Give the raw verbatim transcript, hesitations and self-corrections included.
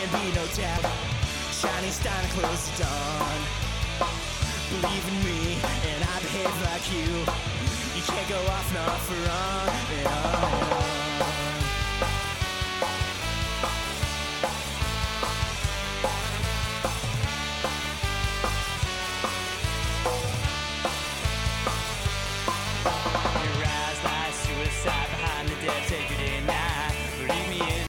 be no doubt. Shining star close the dawn. Believe in me, and I behave like you. You can't go off not for on and on and on.